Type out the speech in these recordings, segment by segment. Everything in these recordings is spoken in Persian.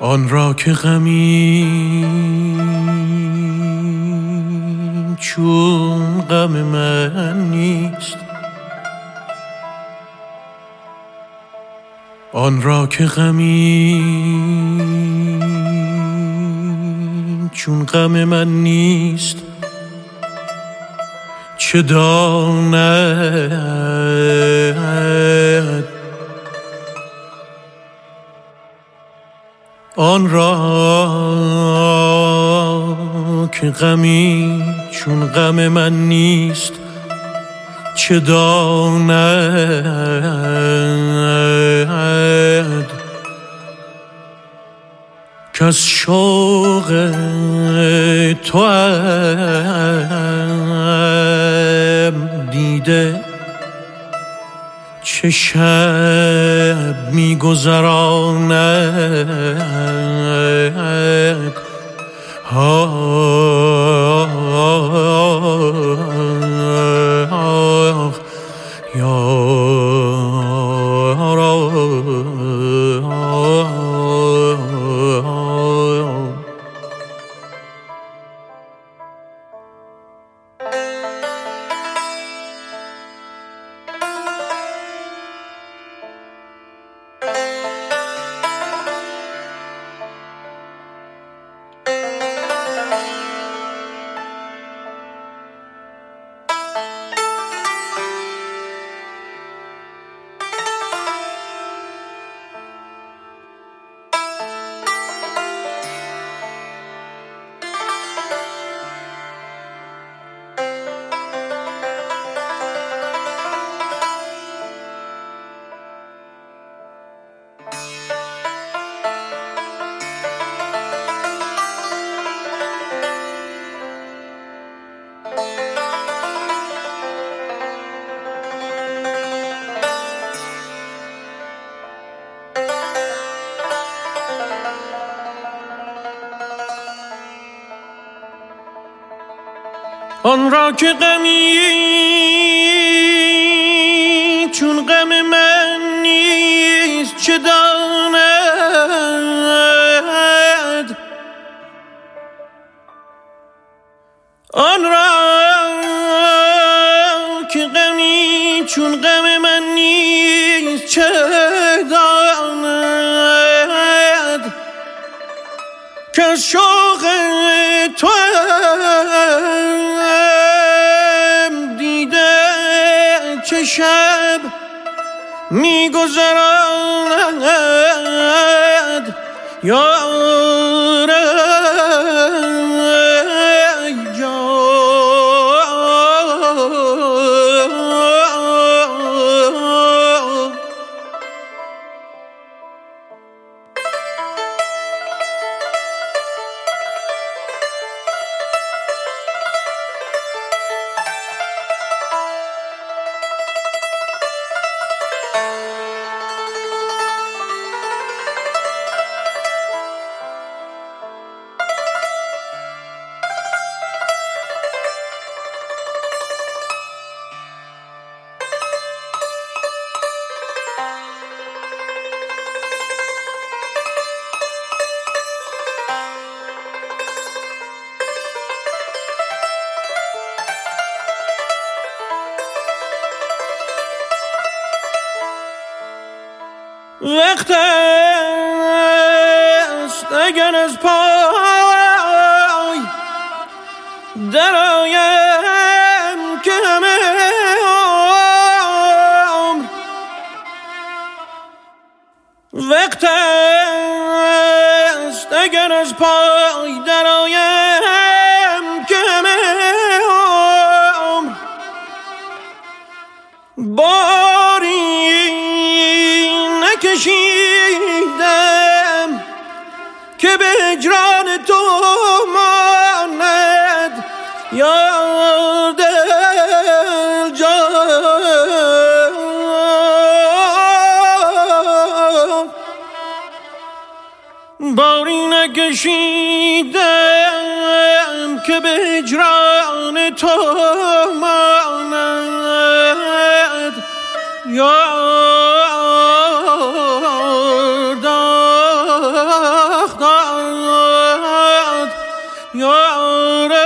آن را که غمی چون غم من نیست، آن را که غمی چون غم من نیست، چه داند آن را که غمی چون غم من نیست، چه داند کز شوق توام دیده چه شب می گذراند. آن را که غمی چون غم من نیست، چه داند آن را که غمی چون غم من نیست، چه داند که شوق تو چه شب می گذراند. یار وقت است اگر از پای درآیم که همه عمر، وقت است اگر از پای درآیم که همه عمر باری نکشیدم که به هجران تو ماند. یا دل جان باری نکشیدم که به هجران تو ماند. یا یار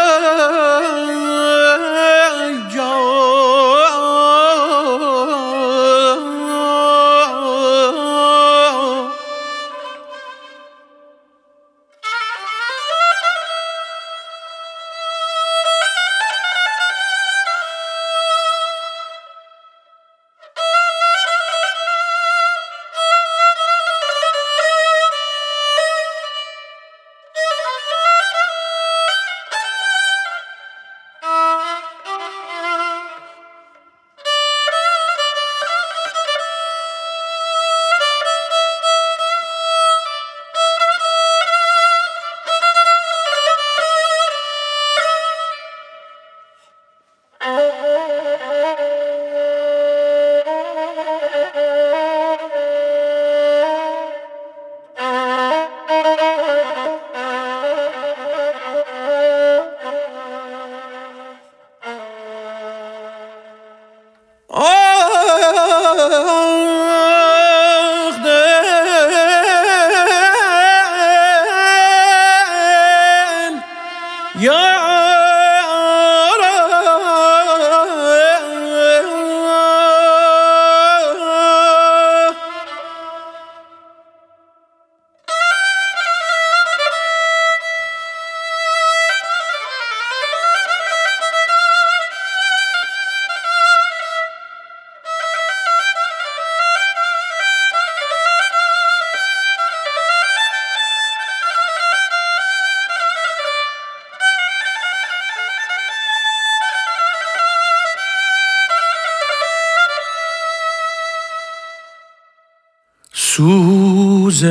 سوز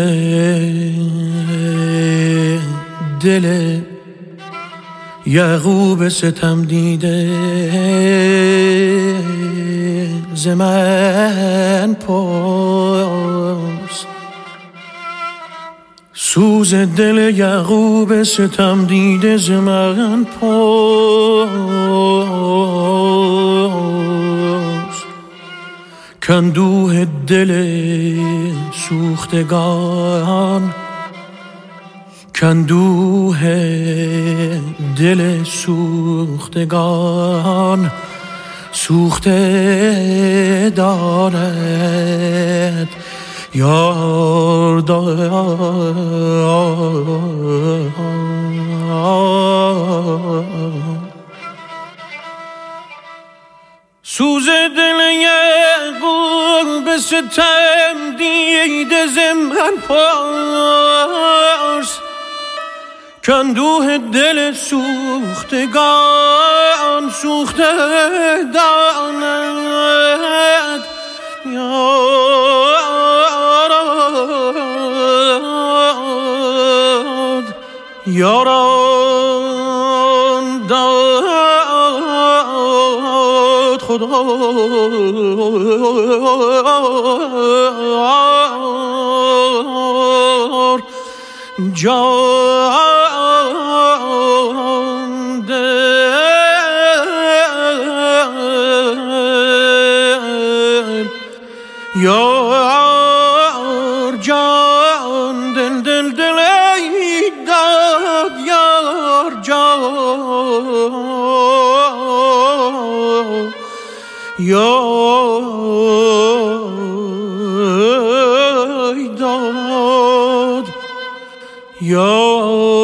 دل یعقوب ستم دیده ز من پرس. سوز دل یعقوب ستم دیده ز من پرس. کاندوه دل سوختگان، کاندوه دل سوختگان سوخته دارد یار دارد. سوز دل یعقوب ستم دیده ز من پرس. کاندوه دل سوختگان سوخته داند یاران داد خدا جان دل یار جان دل دل دل ای داد یار جان یار داد یار